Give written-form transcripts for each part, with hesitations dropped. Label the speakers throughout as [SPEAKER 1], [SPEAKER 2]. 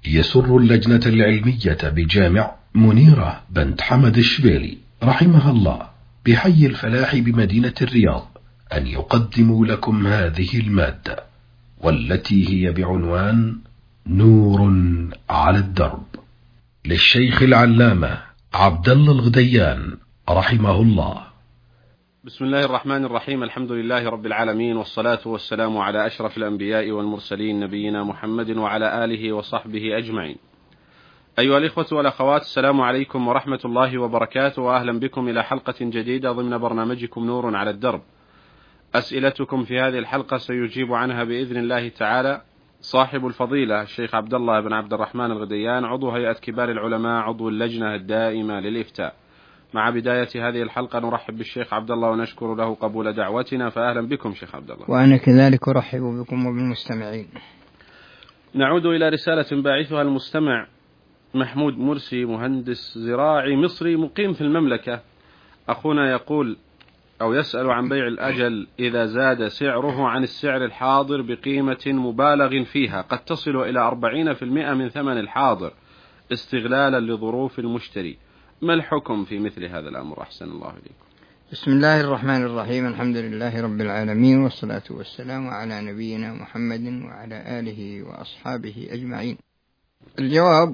[SPEAKER 1] يسر اللجنة العلمية بجامع منيرة بنت حمد الشبيلي رحمها الله بحي الفلاح بمدينة الرياض أن يقدموا لكم هذه المادة، والتي هي بعنوان نور على الدرب، للشيخ العلامة عبد الله الغديان رحمه الله.
[SPEAKER 2] بسم الله الرحمن الرحيم. الحمد لله رب العالمين، والصلاة والسلام على أشرف الأنبياء والمرسلين نبينا محمد وعلى آله وصحبه أجمعين. أيها الإخوة والأخوات، السلام عليكم ورحمة الله وبركاته، وأهلا بكم إلى حلقة جديدة ضمن برنامجكم نور على الدرب. أسئلتكم في هذه الحلقة سيجيب عنها بإذن الله تعالى صاحب الفضيلة الشيخ عبد الله بن عبد الرحمن الغديان، عضو هيئة كبار العلماء، عضو اللجنة الدائمة للإفتاء. مع بداية هذه الحلقة نرحب بالشيخ عبد الله ونشكر له قبول دعوتنا، فأهلا بكم شيخ عبد الله.
[SPEAKER 3] وأنا كذلك أرحب بكم وبالمستمعين.
[SPEAKER 2] نعود إلى رسالة باعثها المستمع محمود مرسي، مهندس زراعي مصري مقيم في المملكة. أخونا يقول أو يسأل عن بيع الأجل إذا زاد سعره عن السعر الحاضر بقيمة مبالغ فيها قد تصل إلى 40% من ثمن الحاضر استغلالا لظروف المشتري، ما الحكم في مثل هذا الأمر؟ أحسن الله إليكم.
[SPEAKER 3] بسم الله الرحمن الرحيم، الحمد لله رب العالمين، والصلاة والسلام على نبينا محمد وعلى آله وأصحابه أجمعين. الجواب: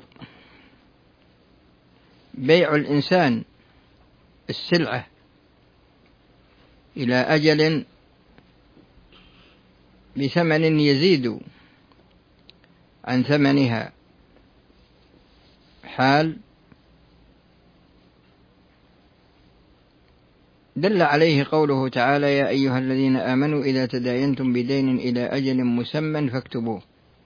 [SPEAKER 3] بيع الإنسان السلعة إلى أجل بثمن يزيد عن ثمنها حال دل عليه قوله تعالى: يا أيها الذين آمنوا إذا تداينتم بدين إلى أجل مسمى فاكتبوه.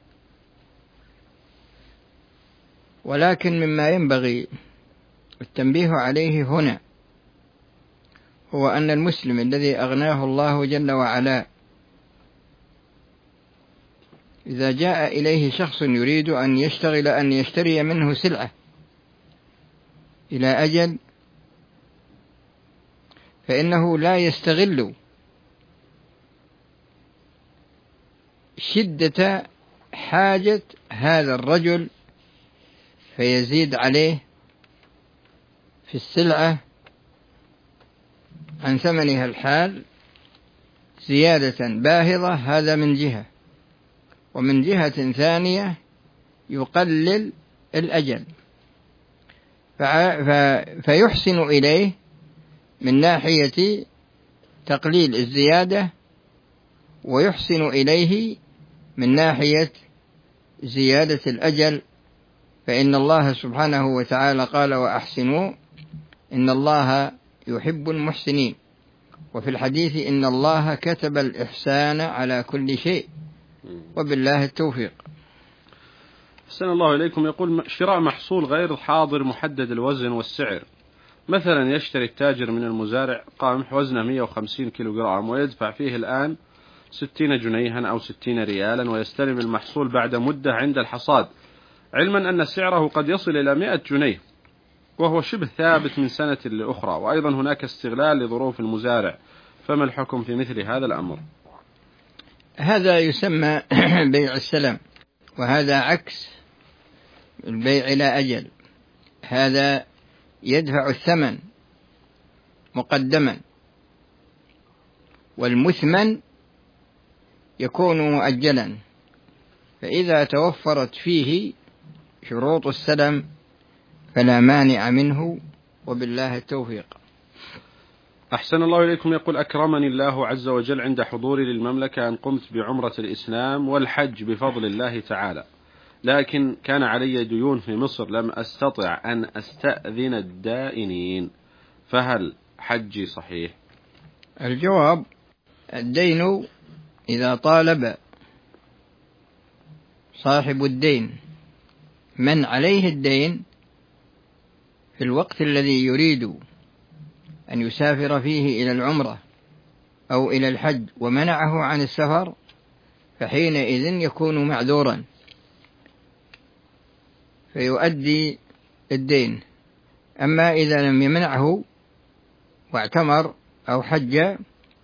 [SPEAKER 3] ولكن مما ينبغي التنبيه عليه هنا هو أن المسلم الذي أغناه الله جل وعلا إذا جاء إليه شخص يريد أن يشتري منه سلعة إلى أجل، فإنه لا يستغل شدة حاجة هذا الرجل فيزيد عليه في السلعة عن ثمنها الحال زيادة باهظة. هذا من جهة، ومن جهة ثانية يقلل الأجل فيحسن إليه من ناحية تقليل الزيادة، ويحسن إليه من ناحية زيادة الأجل، فإن الله سبحانه وتعالى قال: وأحسنوا إن الله يحب المحسنين. وفي الحديث: إن الله كتب الإحسان على كل شيء. وبالله التوفيق.
[SPEAKER 2] أحسن الله إليكم. يقول: شراء محصول غير حاضر محدد الوزن والسعر، مثلا يشتري التاجر من المزارع قمح وزنه 150 كيلوغرام ويدفع فيه الآن 60 جنيها أو 60 ريالا، ويستلم المحصول بعد مدة عند الحصاد، علما أن سعره قد يصل إلى 100 جنيه وهو شبه ثابت من سنة لأخرى، وأيضا هناك استغلال لظروف المزارع، فما الحكم في مثل هذا الأمر؟
[SPEAKER 3] هذا يسمى بيع السلام، وهذا عكس البيع إلى أجل. هذا يدفع الثمن مقدما، والمثمن يكون مؤجلا، فإذا توفرت فيه شروط السلم فلا مانع منه، وبالله التوفيق.
[SPEAKER 2] أحسن الله إليكم. يقول: أكرمني الله عز وجل عند حضوري للمملكة أن قمت بعمرة الإسلام والحج بفضل الله تعالى، لكن كان علي ديون في مصر لم أستطع أن أستأذن الدائنين، فهل حجي صحيح؟
[SPEAKER 3] الجواب: الدين إذا طالب صاحب الدين من عليه الدين في الوقت الذي يريد أن يسافر فيه إلى العمرة أو إلى الحج ومنعه عن السفر، فحينئذ يكون معذورا فيؤدي الدين. أما إذا لم يمنعه واعتمر أو حج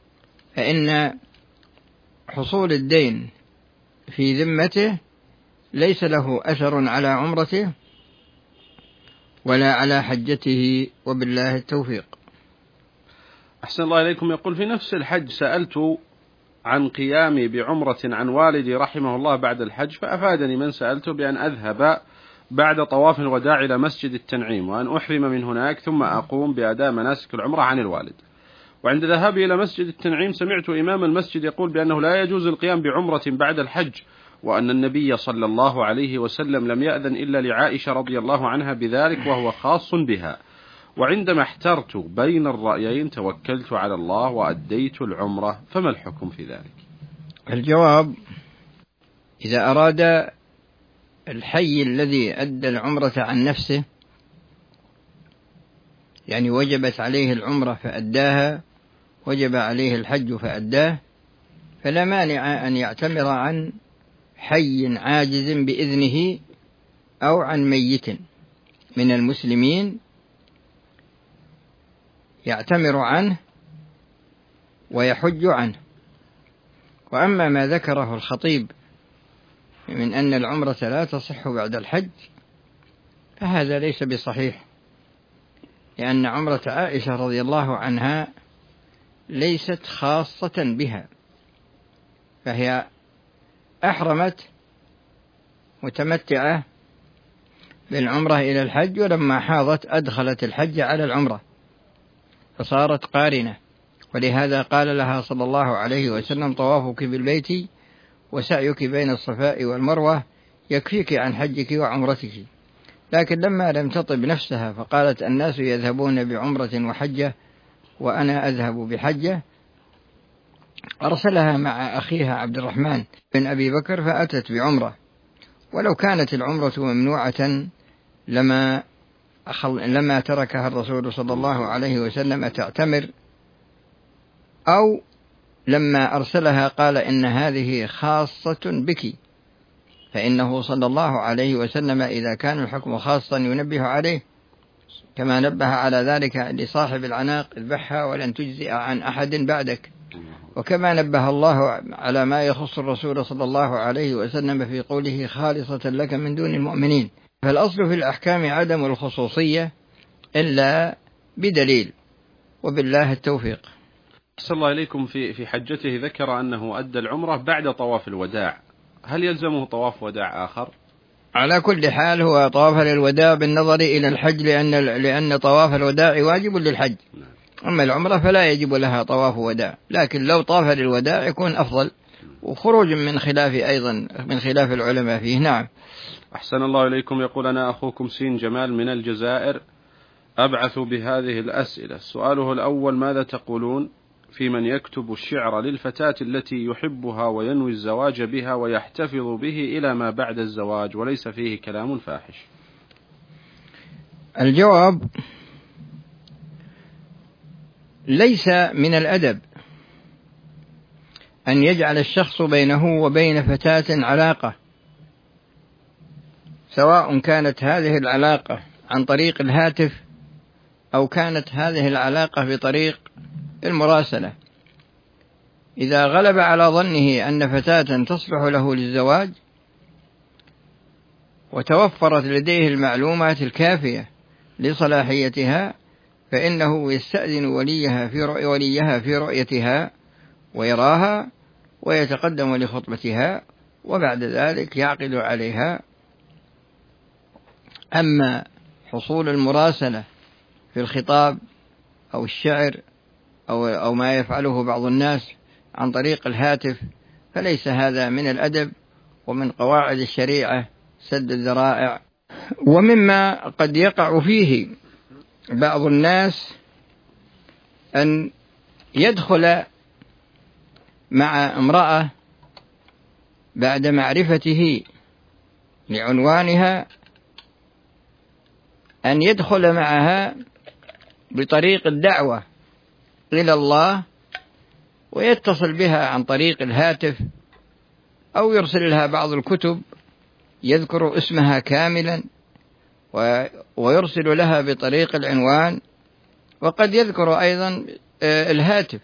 [SPEAKER 3] فإن حصول الدين في ذمته ليس له أثر على عمرته ولا على حجته، وبالله التوفيق.
[SPEAKER 2] أحسن الله إليكم. يقول في نفس الحج سألت عن قيامي بعمرة عن والدي رحمه الله بعد الحج، فأفادني من سألته بأن أذهب بعد طواف الوداع إلى مسجد التنعيم وأن أحرم من هناك ثم أقوم بأداء مناسك العمرة عن الوالد. وعند ذهابي إلى مسجد التنعيم سمعت إمام المسجد يقول بأنه لا يجوز القيام بعمرة بعد الحج، وأن النبي صلى الله عليه وسلم لم يأذن إلا لعائشة رضي الله عنها بذلك وهو خاص بها. وعندما احترت بين الرأيين توكلت على الله وأديت العمرة، فما الحكم في ذلك؟
[SPEAKER 3] الجواب: إذا أراد الحي الذي أدى العمرة عن نفسه، يعني وجبت عليه العمرة فأداها، وجب عليه الحج فأداه، فلا مانع أن يعتمر عن حي عاجز بإذنه أو عن ميت من المسلمين يعتمر عنه ويحج عنه. وأما ما ذكره الخطيب من أن العمرة لا تصح بعد الحج فهذا ليس بصحيح، لأن عمرة عائشة رضي الله عنها ليست خاصة بها، فهي أحرمت متمتعة بالعمرة إلى الحج، ولما حاضت أدخلت الحج على العمرة فصارت قارنة. ولهذا قال لها صلى الله عليه وسلم: طوافك بالبيت وسعيك بين الصفاء والمروة يكفيك عن حجك وعمرتك. لكن لما لم تطب نفسها فقالت: الناس يذهبون بعمرة وحجة وأنا أذهب بحجة، أرسلها مع أخيها عبد الرحمن بن أبي بكر فأتت بعمرة. ولو كانت العمرة ممنوعة لما تركها الرسول صلى الله عليه وسلم تعتمر، أو لما أرسلها قال: إن هذه خاصة بك، فإنه صلى الله عليه وسلم إذا كان الحكم خاصا ينبه عليه، كما نبه على ذلك لصاحب العناق: اذبحها ولن تجزئ عن أحد بعدك. وكما نبه الله على ما يخص الرسول صلى الله عليه وسلم في قوله: خالصة لك من دون المؤمنين. فالأصل في الأحكام عدم الخصوصية إلا بدليل، وبالله التوفيق.
[SPEAKER 2] أحسن الله إليكم. في حجته ذكر أنه أدى العمرة بعد طواف الوداع، هل يلزمه طواف وداع آخر؟
[SPEAKER 3] على كل حال هو طواف للوداع بالنظر إلى الحج، لأن طواف الوداع واجب للحج، أما العمرة فلا يجب لها طواف وداع، لكن لو طاف للوداع يكون أفضل، وخروج من خلاف أيضا من خلاف العلماء فيه. نعم.
[SPEAKER 2] أحسن الله إليكم. يقول: أنا أخوكم سين جمال من الجزائر، أبعث بهذه الأسئلة. سؤاله الأول: ماذا تقولون في من يكتب الشعر للفتاة التي يحبها وينوي الزواج بها ويحتفظ به إلى ما بعد الزواج وليس فيه كلام فاحش؟
[SPEAKER 3] الجواب: ليس من الأدب أن يجعل الشخص بينه وبين فتاة علاقة، سواء كانت هذه العلاقة عن طريق الهاتف أو كانت هذه العلاقة بطريق المراسلة. إذا غلب على ظنه أن فتاة تصلح له للزواج وتوفرت لديه المعلومات الكافية لصلاحيتها، فإنه يستأذن وليها في رؤيتها ويراها ويتقدم لخطبتها، وبعد ذلك يعقد عليها. أما حصول المراسلة في الخطاب أو الشعر أو ما يفعله بعض الناس عن طريق الهاتف فليس هذا من الأدب، ومن قواعد الشريعة سد الذرائع. ومما قد يقع فيه بعض الناس أن يدخل مع امرأة بعد معرفته لعنوانها، أن يدخل معها بطريق الدعوة إلى الله ويتصل بها عن طريق الهاتف، أو يرسل لها بعض الكتب يذكر اسمها كاملا ويرسل لها بطريق العنوان، وقد يذكر أيضا الهاتف.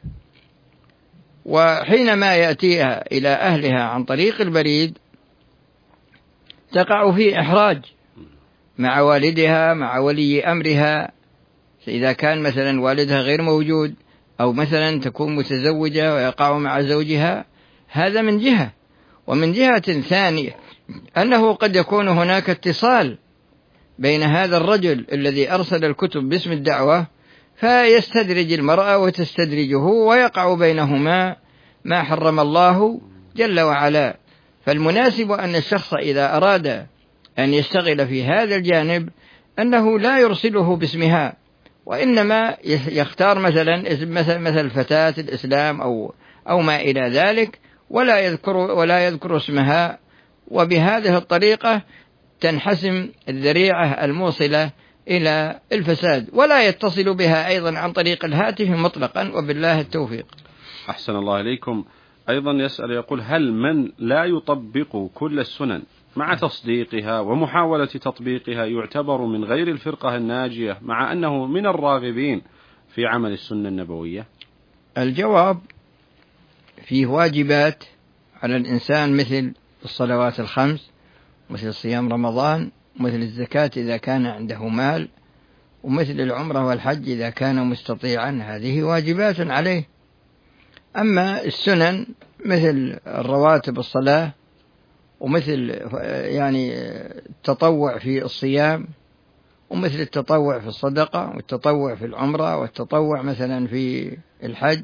[SPEAKER 3] وحينما يأتيها إلى أهلها عن طريق البريد تقع في إحراج مع والدها مع ولي أمرها، إذا كان مثلا والدها غير موجود، أو مثلا تكون متزوجة ويقع مع زوجها، هذا من جهة. ومن جهة ثانية أنه قد يكون هناك اتصال بين هذا الرجل الذي أرسل الكتب باسم الدعوة، فيستدرج المرأة وتستدرجه، ويقع بينهما ما حرم الله جل وعلا. فالمناسب أن الشخص إذا أراد أن يشتغل في هذا الجانب أنه لا يرسله باسمها، وإنما يختار مثل فتاة الإسلام أو ما إلى ذلك، ولا يذكر اسمها، وبهذه الطريقة تنحسم الذريعة الموصلة إلى الفساد، ولا يتصل بها أيضا عن طريق الهاتف مطلقا، وبالله التوفيق.
[SPEAKER 2] أحسن الله إليكم. أيضا يسأل يقول: هل من لا يطبق كل السنن مع تصديقها ومحاولة تطبيقها يعتبر من غير الفرقة الناجية، مع أنه من الراغبين في عمل السنة النبوية؟
[SPEAKER 3] الجواب: فيه واجبات على الإنسان مثل الصلوات الخمس، مثل صيام رمضان، مثل الزكاة إذا كان عنده مال، ومثل العمرة والحج إذا كان مستطيعا، هذه واجبات عليه. أما السنن مثل الرواتب الصلاة، ومثل يعني التطوع في الصيام، ومثل التطوع في الصدقة، والتطوع في العمرة، والتطوع مثلا في الحج،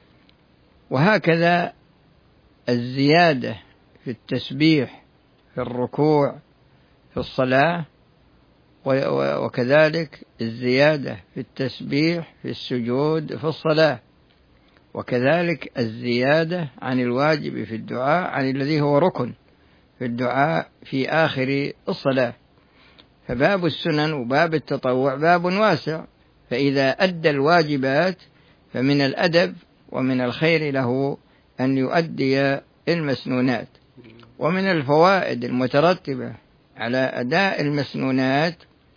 [SPEAKER 3] وهكذا الزيادة في التسبيح في الركوع في الصلاة، وكذلك الزيادة في التسبيح في السجود في الصلاة، وكذلك الزيادة عن الواجب في الدعاء عن الذي هو ركن في الدعاء في آخر الصلاة. فباب السنن وباب التطوع باب واسع، فإذا أدى الواجبات فمن الأدب ومن الخير له أن يؤدي المسنونات. ومن الفوائد المترتبة على أداء المسنونات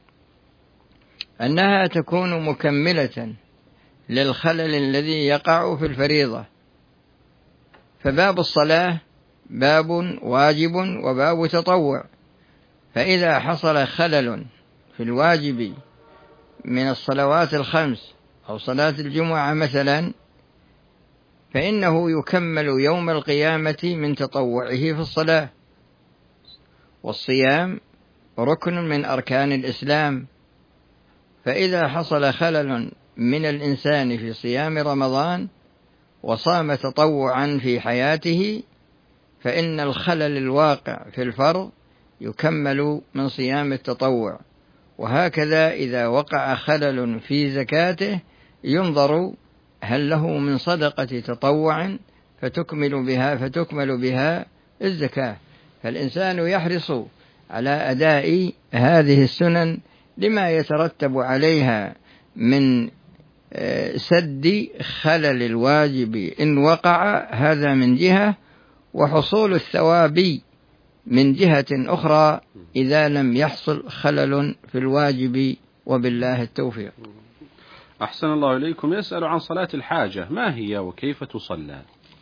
[SPEAKER 3] أنها تكون مكملة للخلل الذي يقع في الفريضة. فباب الصلاة باب واجب وباب تطوع، فإذا حصل خلل في الواجب من الصلوات الخمس أو صلاة الجمعة مثلا، فإنه يكمل يوم القيامة من تطوعه في الصلاة. والصيام ركن من أركان الإسلام، فإذا حصل خلل من الإنسان في صيام رمضان وصام تطوعا في حياته، فإن الخلل الواقع في الفرض يكمل من صيام التطوع. وهكذا إذا وقع خلل في زكاته ينظر هل له من صدقة تطوع فتكمل بها الزكاة. فالإنسان يحرص على أداء هذه السنن لما يترتب عليها من سد خلل الواجب إن وقع، هذا من جهة، وحصول الثواب من جهة أخرى إذا لم يحصل خلل في الواجب، وبالله التوفيق.
[SPEAKER 2] أحسن الله إليكم. يسأل عن صلاة الحاجة، ما هي وكيف تصلى؟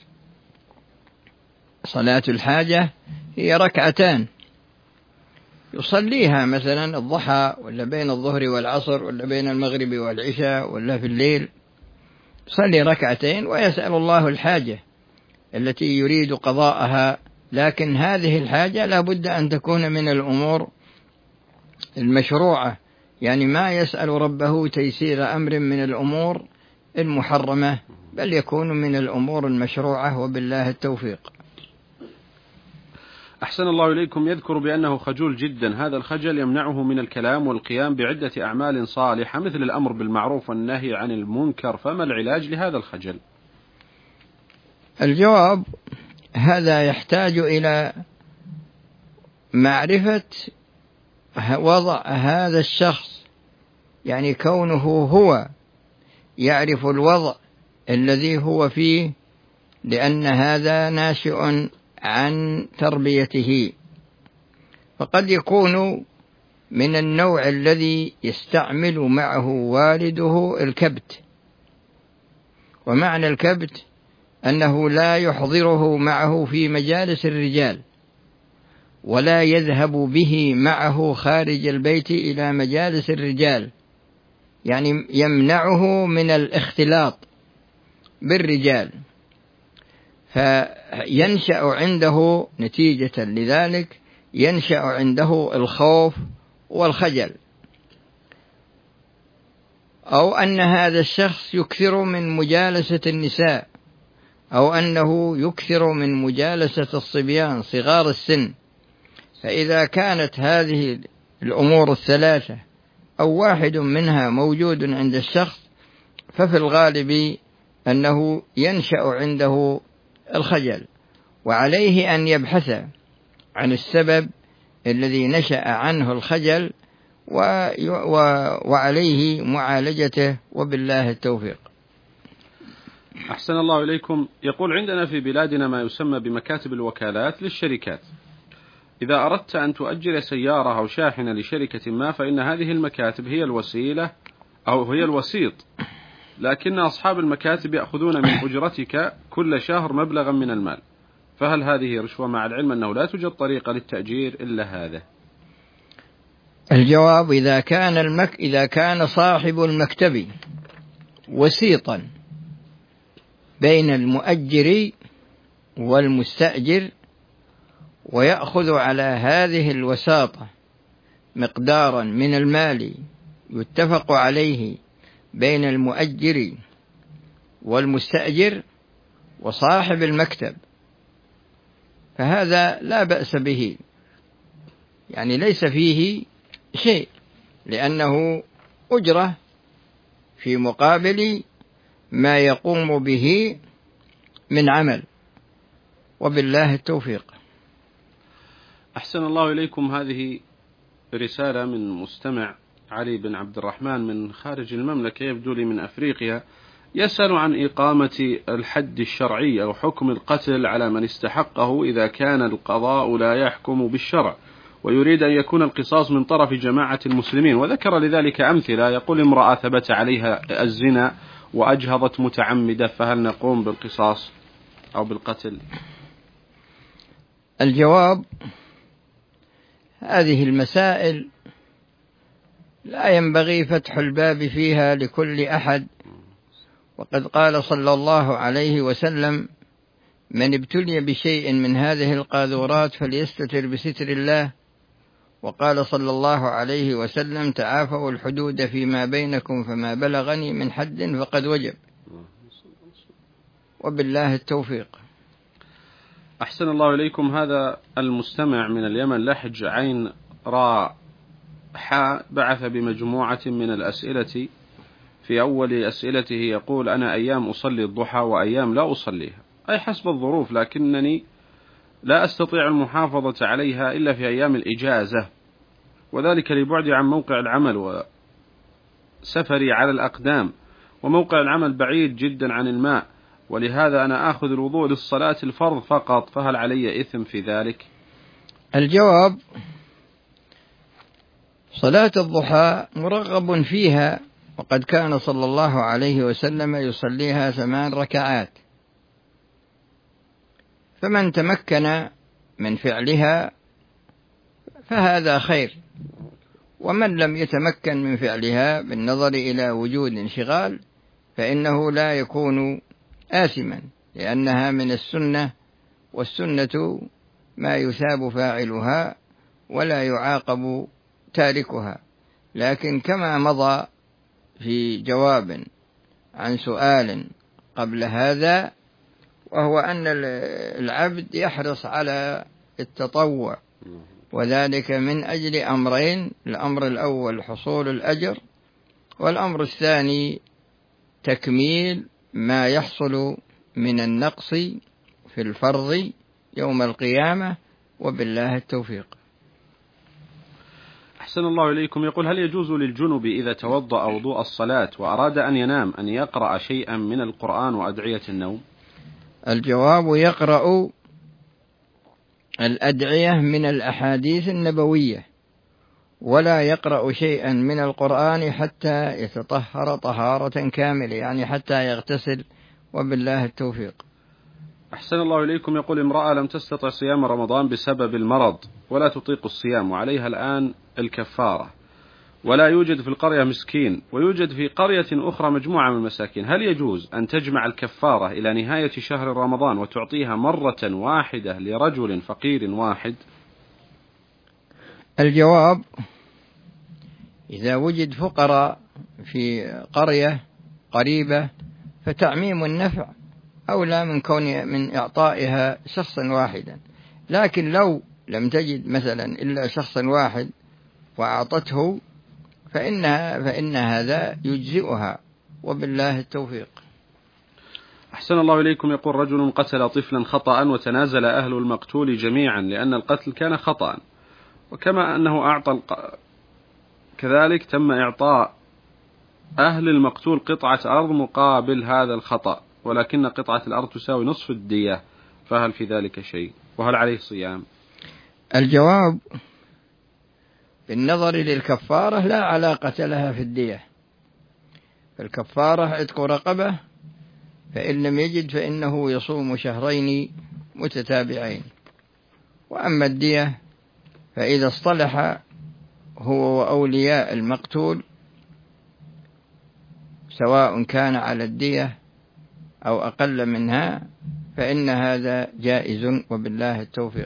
[SPEAKER 3] صلاة الحاجة هي ركعتان يصليها مثلا الضحى، ولا بين الظهر والعصر، ولا بين المغرب والعشاء، ولا في الليل، يصلي ركعتين ويسأل الله الحاجة التي يريد قضاءها. لكن هذه الحاجة لا بد أن تكون من الأمور المشروعة، يعني ما يسأل ربه تيسير أمر من الأمور المحرمة، بل يكون من الأمور المشروعة، وبالله التوفيق.
[SPEAKER 2] أحسن الله إليكم. يذكر بأنه خجول جدا، هذا الخجل يمنعه من الكلام والقيام بعدة أعمال صالحة مثل الأمر بالمعروف والنهي عن المنكر، فما العلاج لهذا الخجل؟
[SPEAKER 3] الجواب: هذا يحتاج إلى معرفة وضع هذا الشخص، يعني كونه هو يعرف الوضع الذي هو فيه، لأن هذا ناشئ عن تربيته. فقد يكون من النوع الذي يستعمل معه والده الكبت، ومعنى الكبت أنه لا يحضره معه في مجالس الرجال، ولا يذهب به معه خارج البيت إلى مجالس الرجال، يعني يمنعه من الاختلاط بالرجال، فينشأ عنده نتيجة لذلك ينشأ عنده الخوف والخجل، أو أن هذا الشخص يكثر من مجالسة النساء، أو أنه يكثر من مجالسة الصبيان صغار السن. فإذا كانت هذه الأمور الثلاثة أو واحد منها موجود عند الشخص، ففي الغالب أنه ينشأ عنده الخجل، وعليه أن يبحث عن السبب الذي نشأ عنه الخجل وعليه معالجته، وبالله التوفيق.
[SPEAKER 2] أحسن الله إليكم. يقول: عندنا في بلادنا ما يسمى بمكاتب الوكالات للشركات. إذا أردت أن تؤجر سيارة أو شاحنة لشركة ما، فإن هذه المكاتب هي الوسيلة أو هي الوسيط، لكن أصحاب المكاتب يأخذون من أجرتك كل شهر مبلغا من المال، فهل هذه رشوة، مع العلم أنه لا توجد طريقة للتأجير إلا هذا؟
[SPEAKER 3] الجواب: إذا كان صاحب المكتب وسيطا بين المؤجر والمستأجر، ويأخذ على هذه الوساطة مقدارا من المال يتفق عليه بين المؤجر والمستأجر وصاحب المكتب، فهذا لا بأس به، يعني ليس فيه شيء، لأنه أجرة في مقابل ما يقوم به من عمل، وبالله التوفيق.
[SPEAKER 2] أحسن الله إليكم. هذه رسالة من مستمع علي بن عبد الرحمن من خارج المملكة، يبدو لي من أفريقيا، يسأل عن إقامة الحد الشرعي أو حكم القتل على من استحقه إذا كان القضاء لا يحكم بالشرع، ويريد أن يكون القصاص من طرف جماعة المسلمين، وذكر لذلك أمثلة. يقول: امرأة ثبت عليها الزنا وأجهضت متعمدة، فهل نقوم بالقصاص أو بالقتل؟
[SPEAKER 3] الجواب: هذه المسائل لا ينبغي فتح الباب فيها لكل أحد، وقد قال صلى الله عليه وسلم: من ابتلي بشيء من هذه القاذورات فليستتر بستر الله. وقال صلى الله عليه وسلم: تعافوا الحدود فيما بينكم، فما بلغني من حد فقد وجب، وبالله التوفيق.
[SPEAKER 2] أحسن الله إليكم. هذا المستمع من اليمن لحج عين راء حاء بعث بمجموعة من الأسئلة. في أول أسئلته يقول: أنا أيام أصلي الضحى وأيام لا أصليها، أي حسب الظروف، لكنني لا أستطيع المحافظة عليها إلا في أيام الإجازة، وذلك لبعدي عن موقع العمل وسفري على الأقدام، وموقع العمل بعيد جدا عن الماء، ولهذا أنا آخذ الوضوء للصلاة الفرض فقط، فهل علي إثم في ذلك؟
[SPEAKER 3] الجواب: صلاة الضحى مرغب فيها، وقد كان صلى الله عليه وسلم يصليها 8 ركعات، فمن تمكن من فعلها فهذا خير، ومن لم يتمكن من فعلها بالنظر إلى وجود انشغال فإنه لا يكون آثما، لأنها من السنة، والسنة ما يثاب فاعلها ولا يعاقب تاركها. لكن كما مضى في جواب عن سؤال قبل هذا، وهو أن العبد يحرص على التطوع، وذلك من أجل أمرين: الأمر الأول حصول الأجر، والأمر الثاني تكميل ما يحصل من النقص في الفرض يوم القيامة، وبالله التوفيق.
[SPEAKER 2] أحسن الله إليكم. يقول: هل يجوز للجنب إذا توضأ وضوء الصلاة وأراد أن ينام أن يقرأ شيئا من القرآن وأدعية النوم؟
[SPEAKER 3] الجواب: يقرأ الأدعية من الأحاديث النبوية، ولا يقرأ شيئا من القرآن حتى يتطهر طهارة كاملة، يعني حتى يغتسل، وبالله التوفيق.
[SPEAKER 2] أحسن الله إليكم. يقول امرأة لم تستطع صيام رمضان بسبب المرض ولا تطيق الصيام وعليها الآن الكفارة، ولا يوجد في القرية مسكين ويوجد في قرية أخرى مجموعة من المساكين، هل يجوز أن تجمع الكفارة إلى نهاية شهر رمضان وتعطيها مرة واحدة لرجل فقير واحد؟
[SPEAKER 3] الجواب: إذا وجد فقراء في قرية قريبة فتعميم النفع أولى من إعطائها شخصا واحدا، لكن لو لم تجد مثلا إلا شخصا واحد وأعطته فإن هذا يجزئها، وبالله التوفيق.
[SPEAKER 2] أحسن الله إليكم. يقول رجل قتل طفلا خطأ وتنازل أهل المقتول جميعا لأن القتل كان خطأ، وكما أنه أعطى كذلك تم إعطاء أهل المقتول قطعة أرض مقابل هذا الخطأ، ولكن قطعة الأرض تساوي نصف الدية، فهل في ذلك شيء؟ وهل عليه صيام؟
[SPEAKER 3] الجواب: بالنظر للكفارة لا علاقة لها في الدية، فالكفارة عتق رقبة، فإن لم يجد فإنه يصوم شهرين متتابعين. وأما الدية فإذا اصطلح هو وأولياء المقتول سواء كان على الدية أو أقل منها فإن هذا جائز، وبالله التوفيق.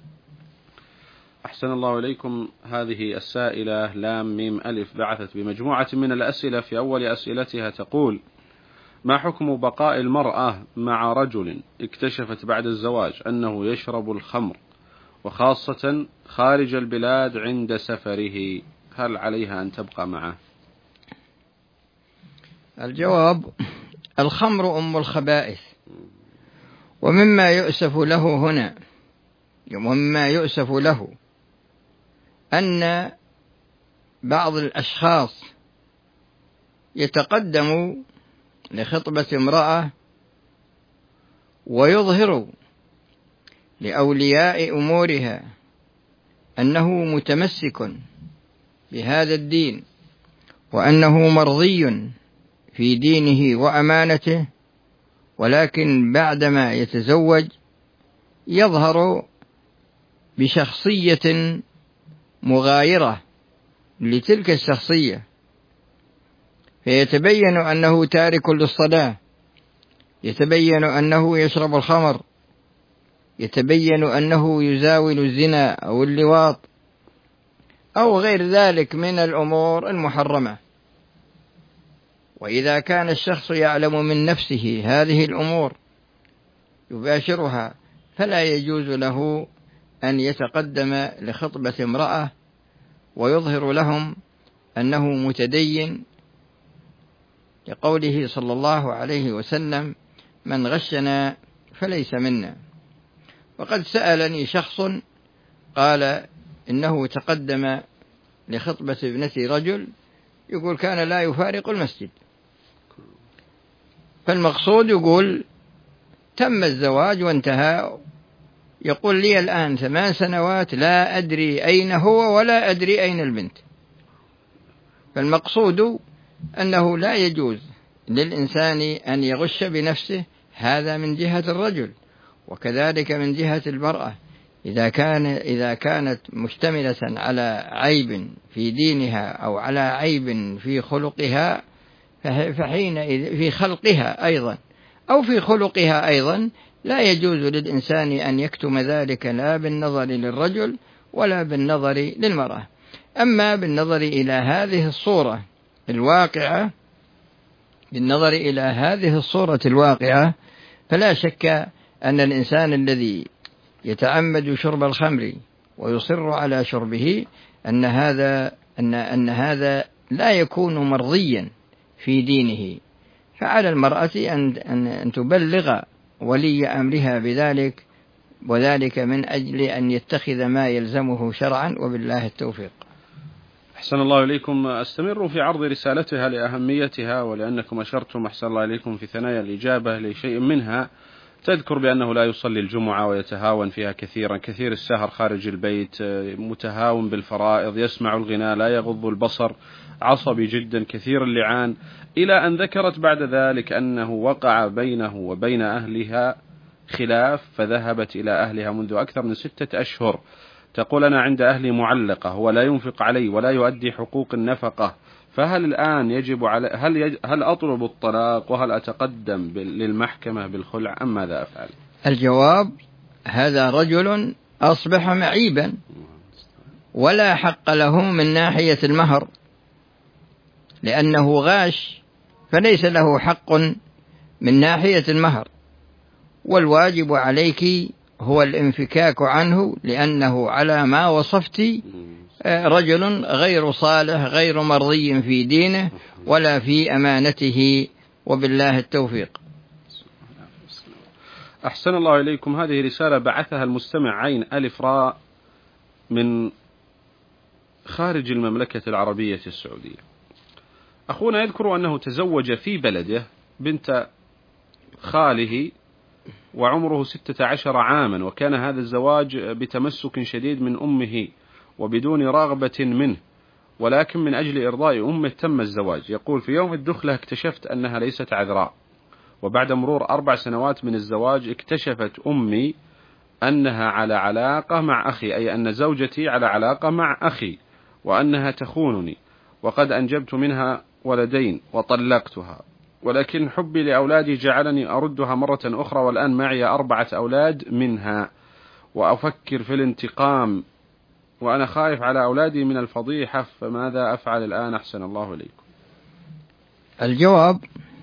[SPEAKER 2] أحسن الله إليكم. هذه السائلة لام ميم ألف بعثت بمجموعة من الأسئلة. في أول أسئلتها تقول: ما حكم بقاء المرأة مع رجل اكتشفت بعد الزواج أنه يشرب الخمر وخاصة خارج البلاد عند سفره، هل عليها أن تبقى معه؟
[SPEAKER 3] الجواب: الخمر أم الخبائث، ومما يؤسف له أن بعض الأشخاص يتقدم لخطبة امرأة ويظهر لأولياء أمورها أنه متمسك بهذا الدين وأنه مرضي في دينه وأمانته، ولكن بعدما يتزوج يظهر بشخصية مغايرة لتلك الشخصية، فيتبين أنه تارك للصلاة، يتبين أنه يشرب الخمر، يتبين أنه يزاول الزنا أو اللواط أو غير ذلك من الأمور المحرمة. وإذا كان الشخص يعلم من نفسه هذه الأمور يباشرها، فلا يجوز له أن يتقدم لخطبة امرأة ويظهر لهم أنه متدين، لقوله صلى الله عليه وسلم: من غشنا فليس منا. وقد سألني شخص قال إنه تقدم لخطبة ابنة رجل يقول كان لا يفارق المسجد، فالمقصود يقول تم الزواج وانتهى، يقول لي الآن 8 سنوات لا أدري أين هو ولا أدري أين البنت. فالمقصود أنه لا يجوز للإنسان أن يغش بنفسه، هذا من جهة الرجل، وكذلك من جهة المرأة إذا كانت مشتملة على عيب في دينها أو على عيب في خلقها، فحينئذ في خلقها أيضا أو في خلقها أيضا لا يجوز للإنسان أن يكتم ذلك، لا بالنظر للرجل ولا بالنظر للمرأة. أما بالنظر إلى هذه الصورة الواقعة فلا شك أن الإنسان الذي يتعمد شرب الخمر ويصر على شربه أن هذا لا يكون مرضيا في دينه، فعلى المرأة أن تبلغ ولي أمرها بذلك، وذلك من أجل أن يتخذ ما يلزمه شرعا، وبالله التوفيق.
[SPEAKER 2] أحسن الله إليكم. أستمر في عرض رسالتها لأهميتها، ولأنكم أشرتم أحسن الله إليكم في ثنايا الإجابة لشيء منها، تذكر بأنه لا يصلي الجمعة ويتهاون فيها كثيرا، كثير السهر خارج البيت، متهاون بالفرائض، يسمع الغناء، لا يغض البصر، عصبي جدا، كثير اللعان، إلى أن ذكرت بعد ذلك أنه وقع بينه وبين أهلها خلاف فذهبت إلى أهلها منذ أكثر من 6 أشهر. تقول أنا عند أهلي معلقة ولا ينفق علي ولا يؤدي حقوق النفقة، فهل الآن يجب علي هل أطلب الطلاق وهل أتقدم للمحكمة بالخلع أم ماذا أفعل؟
[SPEAKER 3] الجواب: هذا رجل أصبح معيبا ولا حق له من ناحية المهر، لأنه غاش فليس له حق من ناحية المهر، والواجب عليك هو الانفكاك عنه، لأنه على ما وصفت رجل غير صالح غير مرضي في دينه ولا في أمانته، وبالله التوفيق.
[SPEAKER 2] أحسن الله إليكم. هذه رسالة بعثها المستمع عين ألف راء من خارج المملكة العربية السعودية. أخونا يذكر أنه تزوج في بلده بنت خاله وعمره 16 عاما، وكان هذا الزواج بتمسك شديد من أمه وبدون رغبة منه، ولكن من أجل إرضاء أمه تم الزواج. يقول في يوم الدخلة اكتشفت أنها ليست عذراء، وبعد مرور 4 سنوات من الزواج اكتشفت أمي أنها على علاقة مع أخي، أي أن زوجتي على علاقة مع أخي، وأنها تخونني، وقد أنجبت منها ولدين وطلقتها، ولكن حبي لأولادي جعلني أردها مرة أخرى، والآن معي 4 أولاد منها، وأفكر في الانتقام، وأنا خايف على أولادي من الفضيحة، فماذا أفعل الآن؟ أحسن الله إليكم.
[SPEAKER 3] الجواب: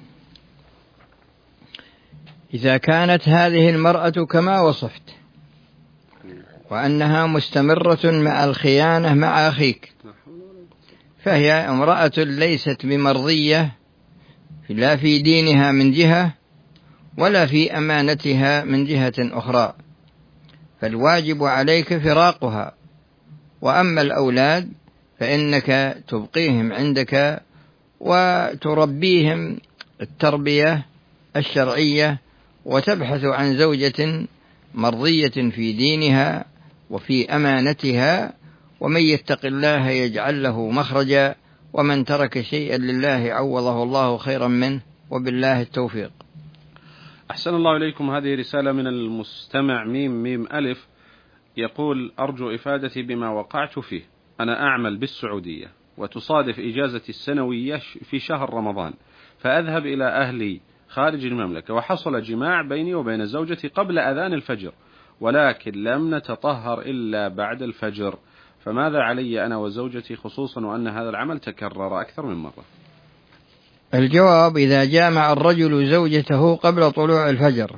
[SPEAKER 3] إذا كانت هذه المرأة كما وصفت وأنها مستمرة مع الخيانة مع أخيك، فهي امرأة ليست بمرضية لا في دينها من جهة ولا في أمانتها من جهة أخرى، فالواجب عليك فراقها. وأما الأولاد فإنك تبقيهم عندك وتربيهم التربية الشرعية، وتبحث عن زوجة مرضية في دينها وفي أمانتها، ومن يتق الله يجعل له مخرجا، ومن ترك شيئا لله عوضه الله خيرا منه، وبالله التوفيق.
[SPEAKER 2] أحسن الله إليكم. هذه رسالة من المستمع ميم ألف، يقول أرجو إفادتي بما وقعت فيه. أنا أعمل بالسعودية وتصادف إجازتي السنوية في شهر رمضان، فأذهب إلى أهلي خارج المملكة، وحصل جماع بيني وبين زوجتي قبل أذان الفجر، ولكن لم نتطهر إلا بعد الفجر، فماذا علي أنا وزوجتي، خصوصا وأن هذا العمل تكرر أكثر من مرة؟
[SPEAKER 3] الجواب: إذا جامع الرجل زوجته قبل طلوع الفجر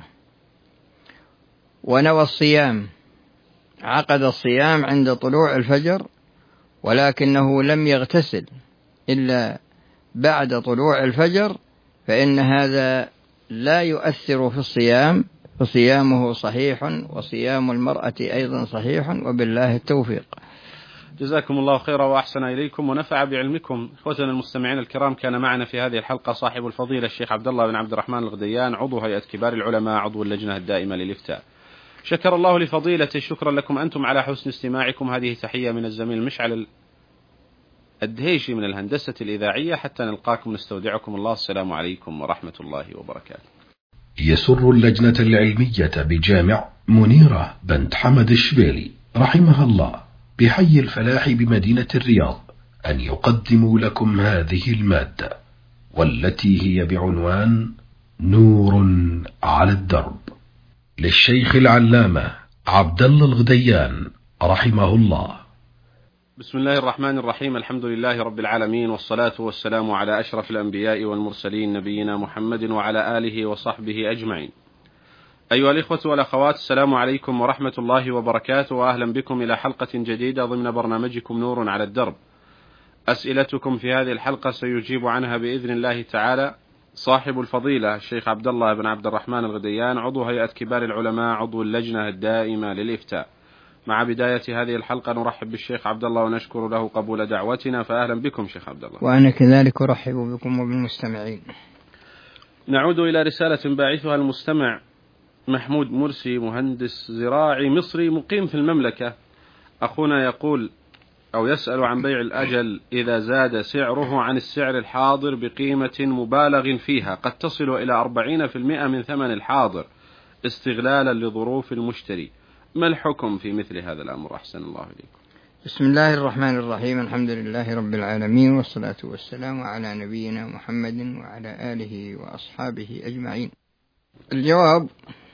[SPEAKER 3] ونوى الصيام، عقد الصيام عند طلوع الفجر، ولكنه لم يغتسل إلا بعد طلوع الفجر، فإن هذا لا يؤثر في الصيام، فصيامه صحيح وصيام المرأة أيضا صحيح، وبالله التوفيق.
[SPEAKER 2] جزاكم الله خيرا وأحسن إليكم ونفع بعلمكم. إخوتنا المستمعين الكرام، كان معنا في هذه الحلقة صاحب الفضيلة الشيخ عبد الله بن عبد الرحمن الغديان، عضو هيئة كبار العلماء، عضو اللجنة الدائمة للإفتاء. شكر الله لفضيلته، شكرا لكم أنتم على حسن استماعكم. هذه تحية من الزميل مشعل الدهيشي من الهندسة الإذاعية، حتى نلقاكم نستودعكم الله. السلام عليكم ورحمة الله وبركاته.
[SPEAKER 1] يسر اللجنة العلمية بجامع منيرة بنت حمد الشبيلي رحمها الله بحي الفلاح بمدينة الرياض أن يقدموا لكم هذه المادة، والتي هي بعنوان نور على الدرب، للشيخ العلامة عبد الله الغديان رحمه الله.
[SPEAKER 2] بسم الله الرحمن الرحيم. الحمد لله رب العالمين، والصلاة والسلام على أشرف الأنبياء والمرسلين، نبينا محمد وعلى آله وصحبه أجمعين. أيها الإخوة والأخوات، السلام عليكم ورحمة الله وبركاته، وأهلا بكم إلى حلقة جديدة ضمن برنامجكم نور على الدرب. أسئلتكم في هذه الحلقة سيجيب عنها بإذن الله تعالى صاحب الفضيلة الشيخ عبد الله بن عبد الرحمن الغديان، عضو هيئة كبار العلماء، عضو اللجنة الدائمة للإفتاء. مع بداية هذه الحلقة نرحب بالشيخ عبد الله ونشكر له قبول دعوتنا، فأهلا بكم شيخ عبد الله.
[SPEAKER 3] وأنا كذلك أرحب بكم وبالمستمعين.
[SPEAKER 2] نعود إلى رسالة باعثها المستمع محمود مرسي، مهندس زراعي مصري مقيم في المملكة. أخونا يقول أو يسأل عن بيع الأجل إذا زاد سعره عن السعر الحاضر بقيمة مبالغ فيها قد تصل إلى 40% من ثمن الحاضر، استغلالا لظروف المشتري، ما الحكم في مثل هذا الأمر؟ أحسن الله إليكم.
[SPEAKER 3] بسم الله الرحمن الرحيم، الحمد لله رب العالمين، والصلاة والسلام على نبينا محمد وعلى آله وأصحابه أجمعين. الجواب: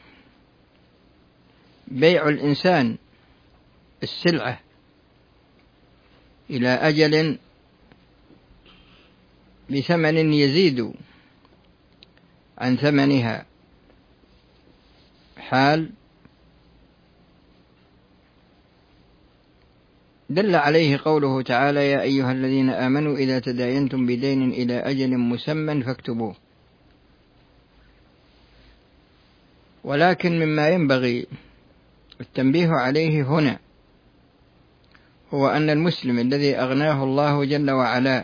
[SPEAKER 3] بيع الإنسان السلعة إلى أجل بثمن يزيد عن ثمنها حال دل عليه قوله تعالى: يا أيها الذين آمنوا إذا تداينتم بدين إلى أجل مسمى فاكتبوه. ولكن مما ينبغي التنبيه عليه هنا هو أن المسلم الذي أغناه الله جل وعلا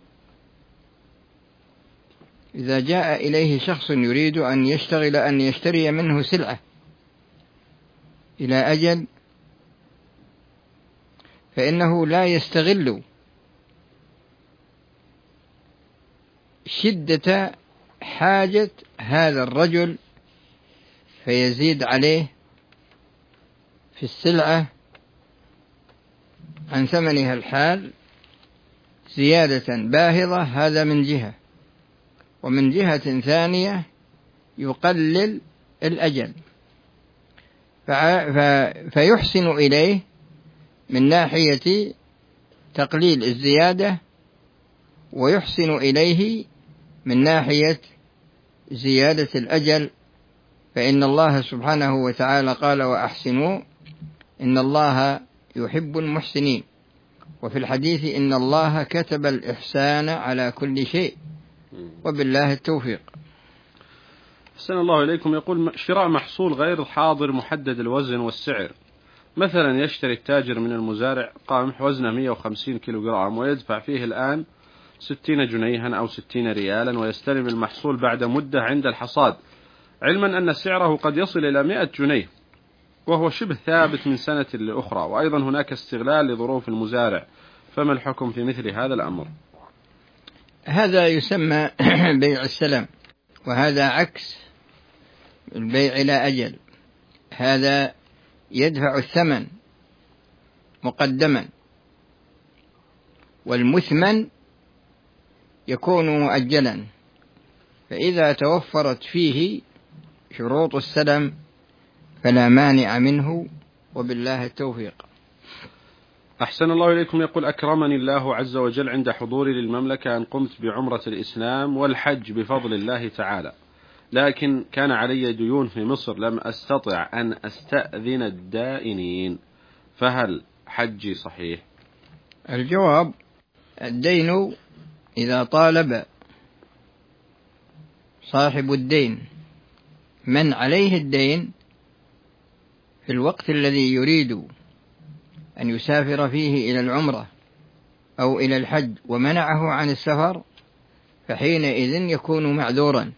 [SPEAKER 3] إذا جاء إليه شخص يريد أن يشتري منه سلعة إلى أجل، فإنه لا يستغل شدة حاجة هذا الرجل فيزيد عليه في السلعة عن ثمنها الحال زيادة باهظة. هذا من جهة، ومن جهة ثانية يقلل الأجل فيحسن إليه من ناحية تقليل الزيادة، ويحسن إليه من ناحية زيادة الأجل، فإن الله سبحانه وتعالى قال: وأحسنوا إن الله يحب المحسنين. وفي الحديث: إن الله كتب الإحسان على كل شيء. وبالله التوفيق.
[SPEAKER 2] أحسن الله إليكم. يقول: شراء محصول غير حاضر محدد الوزن والسعر، مثلا يشتري التاجر من المزارع قمح وزنه 150 كيلوغرام ويدفع فيه الآن 60 جنيها أو 60 ريالا، ويستلم المحصول بعد مدة عند الحصاد، علما أن سعره قد يصل إلى 100 جنيه وهو شبه ثابت من سنة لأخرى، وأيضا هناك استغلال لظروف المزارع، فما الحكم في مثل هذا الأمر؟
[SPEAKER 3] هذا يسمى بيع السلام، وهذا عكس البيع إلى أجل. هذا يدفع الثمن مقدما، والمثمن يكون مؤجلا، فإذا توفرت فيه شروط السلم فلا مانع منه، وبالله التوفيق.
[SPEAKER 2] أحسن الله إليكم. يقول: أكرمني الله عز وجل عند حضوري للمملكة أن قمت بعمرة الإسلام والحج بفضل الله تعالى، لكن كان علي ديون في مصر لم أستطع أن أستأذن الدائنين، فهل حجي صحيح؟
[SPEAKER 3] الجواب: الدين إذا طالب صاحب الدين من عليه الدين في الوقت الذي يريد أن يسافر فيه إلى العمرة أو إلى الحج ومنعه عن السفر، فحينئذ يكون معذورا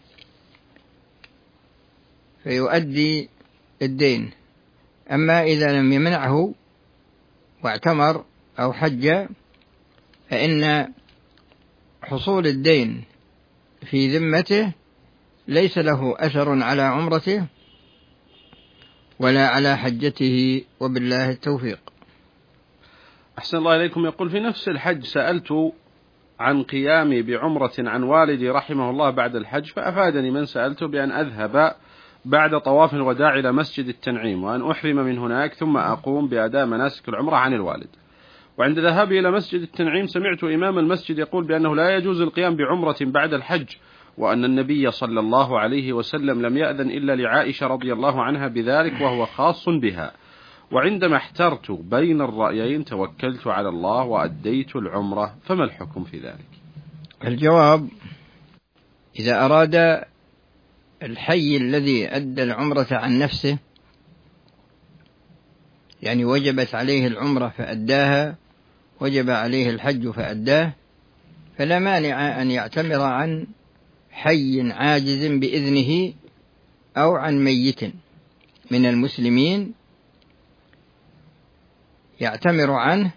[SPEAKER 3] فيؤدي الدين. أما إذا لم يمنعه واعتمر أو حج فإن حصول الدين في ذمته ليس له أثر على عمرته ولا على حجته، وبالله التوفيق.
[SPEAKER 2] أحسن الله إليكم. يقول: في نفس الحج سألت عن قيامي بعمرة عن والدي رحمه الله بعد الحج، فأفادني من سألته بأن أذهب بعد طواف الوداع إلى مسجد التنعيم وأن أحرم من هناك ثم أقوم بأداء مناسك العمرة عن الوالد. وعند ذهابي إلى مسجد التنعيم سمعت إمام المسجد يقول بأنه لا يجوز القيام بعمرة بعد الحج، وأن النبي صلى الله عليه وسلم لم يأذن إلا لعائشة رضي الله عنها بذلك وهو خاص بها. وعندما احترت بين الرأيين توكلت على الله وأديت العمرة، فما الحكم في ذلك؟
[SPEAKER 3] الجواب: إذا أراد الحي الذي أدى العمرة عن نفسه، يعني وجبت عليه العمرة فأداها، وجب عليه الحج فأداه، فلا مانع أن يعتمر عن حي عاجز بإذنه أو عن ميت من المسلمين يعتمر عنه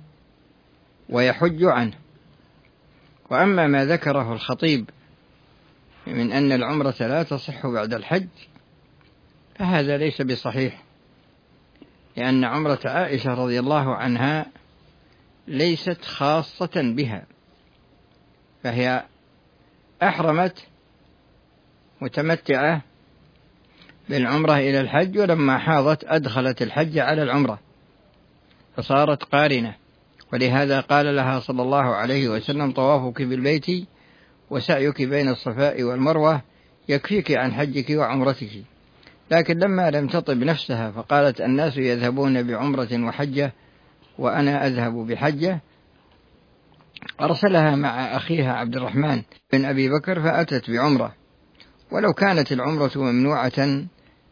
[SPEAKER 3] ويحج عنه. وأما ما ذكره الخطيب من أن العمرة لا تصح بعد الحج، فهذا ليس بصحيح، لأن عمرة عائشة رضي الله عنها ليست خاصة بها، فهي أحرمت متمتعة بالعمرة إلى الحج، ولما حاضت أدخلت الحج على العمرة فصارت قارنة، ولهذا قال لها صلى الله عليه وسلم: طوافك بالبيت وسعيك بين الصفاء والمروة يكفيك عن حجك وعمرتك. لكن لما لم تطب نفسها فقالت: الناس يذهبون بعمرة وحجة وأنا أذهب بحجة، أرسلها مع أخيها عبد الرحمن بن أبي بكر فأتت بعمرة، ولو كانت العمرة ممنوعة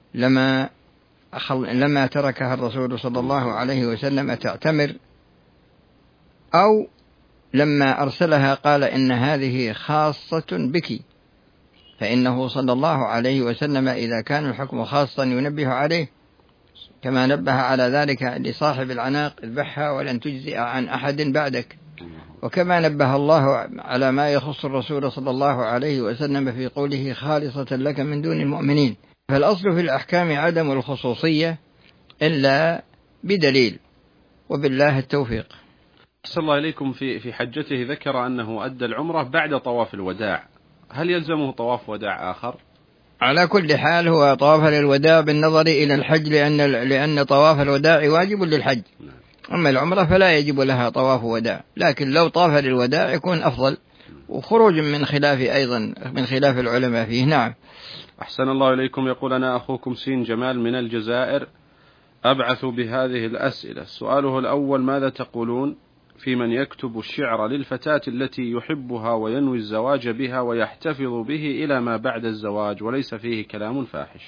[SPEAKER 3] لما تركها الرسول صلى الله عليه وسلم تعتمر، أو لما أرسلها قال: إن هذه خاصة بك، فإنه صلى الله عليه وسلم إذا كان الحكم خاصا ينبه عليه، كما نبه على ذلك لصاحب العناق: اذبحها ولن تجزئ عن أحد بعدك. وكما نبه الله على ما يخص الرسول صلى الله عليه وسلم في قوله: خالصة لك من دون المؤمنين. فالأصل في الأحكام عدم الخصوصية إلا بدليل، وبالله التوفيق.
[SPEAKER 2] أحسن الله إليكم. في حجته ذكر أنه أدى العمرة بعد طواف الوداع، هل يلزمه طواف وداع آخر؟
[SPEAKER 3] على كل حال هو طواف للوداع بالنظر إلى الحج، لأن طواف الوداع واجب للحج، أما العمرة فلا يجب لها طواف وداع، لكن لو طاف للوداع يكون أفضل، وخروج من خلاف أيضا من خلاف العلماء فيه. نعم.
[SPEAKER 2] أحسن الله إليكم. يقول: أنا أخوكم سين جمال من الجزائر، أبعث بهذه الأسئلة. سؤاله الأول: ماذا تقولون في من يكتب الشعر للفتاة التي يحبها وينوي الزواج بها ويحتفظ به إلى ما بعد الزواج وليس فيه كلام فاحش؟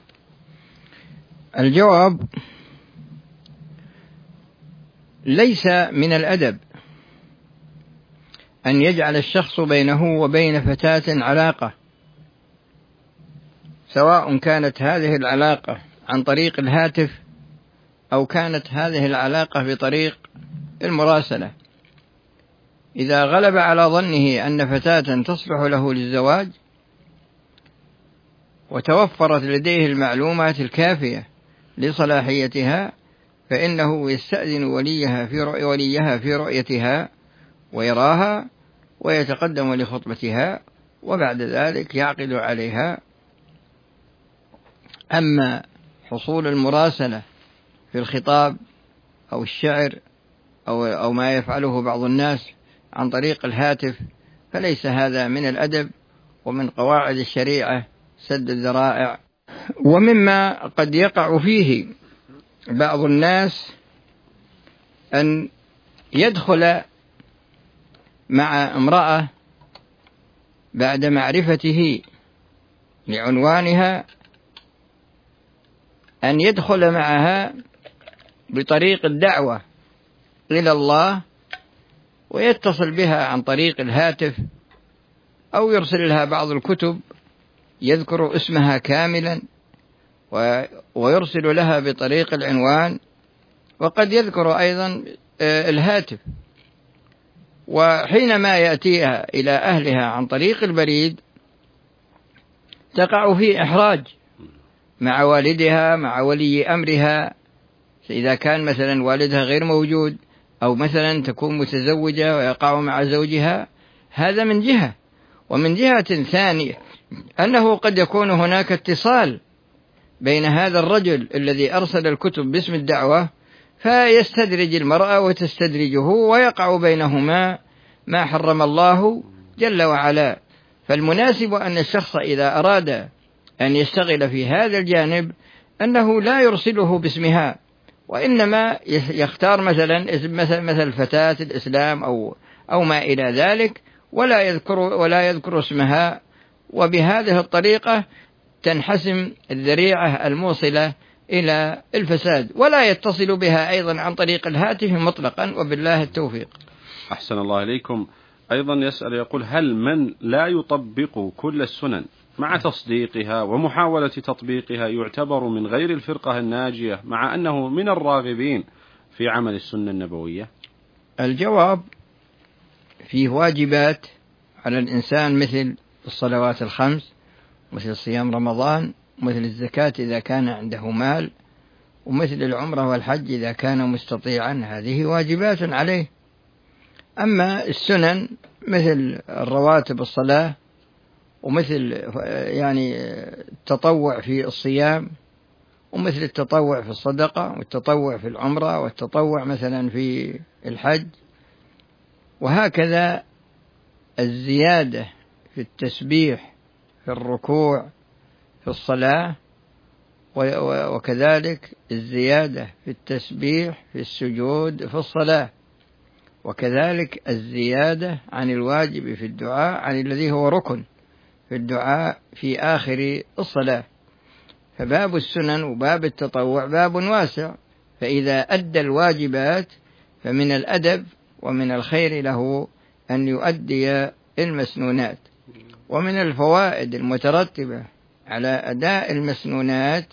[SPEAKER 3] الجواب: ليس من الأدب أن يجعل الشخص بينه وبين فتاة علاقة، سواء كانت هذه العلاقة عن طريق الهاتف أو كانت هذه العلاقة بطريق المراسلة. إذا غلب على ظنه أن فتاة تصلح له للزواج وتوفرت لديه المعلومات الكافية لصلاحيتها، فإنه يستأذن وليها في رؤيتها ويراها ويتقدم لخطبتها، وبعد ذلك يعقد عليها. أما حصول المراسلة في الخطاب أو الشعر أو ما يفعله بعض الناس عن طريق الهاتف فليس هذا من الأدب، ومن قواعد الشريعة سد الذرائع. ومما قد يقع فيه بعض الناس أن يدخل مع امرأة بعد معرفته لعنوانها، أن يدخل معها بطريق الدعوة إلى الله ويتصل بها عن طريق الهاتف، أو يرسل لها بعض الكتب يذكر اسمها كاملا ويرسل لها بطريق العنوان، وقد يذكر أيضا الهاتف. وحينما يأتيها إلى أهلها عن طريق البريد تقع في إحراج مع والدها مع ولي أمرها، إذا كان مثلا والدها غير موجود، أو مثلا تكون متزوجة ويقع مع زوجها. هذا من جهة. ومن جهة ثانية أنه قد يكون هناك اتصال بين هذا الرجل الذي أرسل الكتب باسم الدعوة، فيستدرج المرأة وتستدرجه، ويقع بينهما ما حرم الله جل وعلا. فالمناسب أن الشخص إذا أراد أن يشتغل في هذا الجانب أنه لا يرسله باسمها، وإنما يختار مثل فتاة الإسلام أو ما إلى ذلك، ولا يذكر اسمها، وبهذه الطريقة تنحسم الذريعة الموصلة إلى الفساد، ولا يتصل بها أيضا عن طريق الهاتف مطلقا، وبالله التوفيق.
[SPEAKER 2] أحسن الله إليكم. أيضا يسأل يقول: هل من لا يطبق كل السنن مع تصديقها ومحاولة تطبيقها يعتبر من غير الفرقة الناجية مع أنه من الراغبين في عمل السنة النبوية؟
[SPEAKER 3] الجواب: فيه واجبات على الإنسان مثل الصلوات الخمس، مثل صيام رمضان، مثل الزكاة إذا كان عنده مال، ومثل العمرة والحج إذا كان مستطيعا، هذه واجبات عليه. أما السنن مثل الرواتب الصلاة، ومثل يعني التطوع في الصيام، ومثل التطوع في الصدقة، والتطوع في العمرة، والتطوع مثلا في الحج، وهكذا الزيادة في التسبيح في الركوع في الصلاة، وكذلك الزيادة في التسبيح في السجود في الصلاة، وكذلك الزيادة عن الواجب في الدعاء عن الذي هو ركن في الدعاء في آخر الصلاة. فباب السنن وباب التطوع باب واسع، فإذا أدى الواجبات فمن الأدب ومن الخير له أن يؤدي المسنونات. ومن الفوائد المترتبة على أداء المسنونات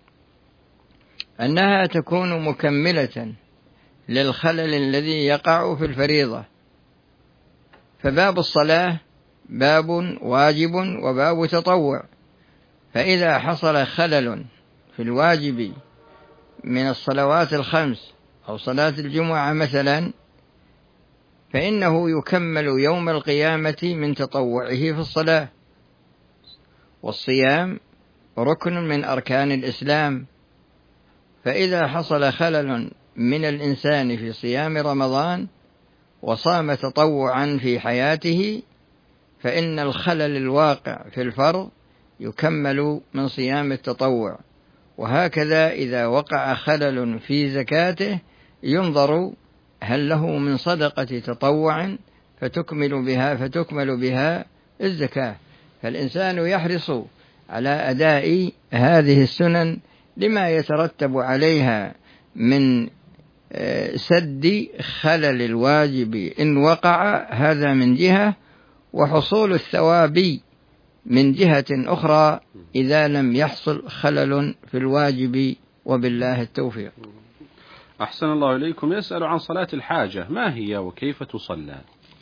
[SPEAKER 3] أنها تكون مكملة للخلل الذي يقع في الفريضة. فباب الصلاة باب واجب وباب تطوع، فإذا حصل خلل في الواجب من الصلوات الخمس أو صلاة الجمعة مثلا، فإنه يكمل يوم القيامة من تطوعه في الصلاة. والصيام ركن من أركان الإسلام، فإذا حصل خلل من الإنسان في صيام رمضان وصام تطوعا في حياته، فإن الخلل الواقع في الفرض يكمل من صيام التطوع. وهكذا إذا وقع خلل في زكاته ينظر هل له من صدقة تطوع فتكمل بها الزكاة. فالإنسان يحرص على أداء هذه السنن لما يترتب عليها من سد خلل الواجب إن وقع، هذا من جهة، وحصول الثواب من جهة أخرى إذا لم يحصل خلل في الواجب، وبالله التوفيق.
[SPEAKER 2] أحسن الله إليكم. يسأل عن صلاة الحاجة، ما هي وكيف تصلى؟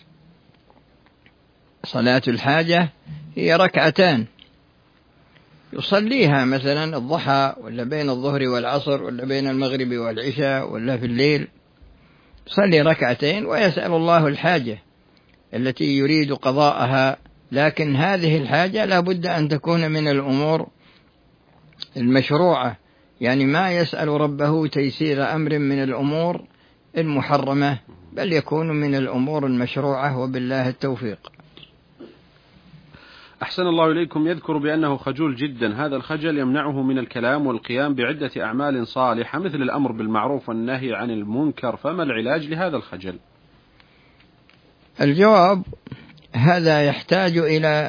[SPEAKER 3] صلاة الحاجة هي ركعتان يصليها مثلا الضحى، ولا بين الظهر والعصر، ولا بين المغرب والعشاء، ولا في الليل، يصلي ركعتين ويسأل الله الحاجة التي يريد قضاءها. لكن هذه الحاجة لا بد أن تكون من الأمور المشروعة، يعني ما يسأل ربه تيسير أمر من الأمور المحرمة، بل يكون من الأمور المشروعة، وبالله التوفيق.
[SPEAKER 2] أحسن الله إليكم. يذكر بأنه خجول جدا، هذا الخجل يمنعه من الكلام والقيام بعدة أعمال صالحة مثل الأمر بالمعروف والنهي عن المنكر، فما العلاج لهذا الخجل؟
[SPEAKER 3] الجواب هذا يحتاج إلى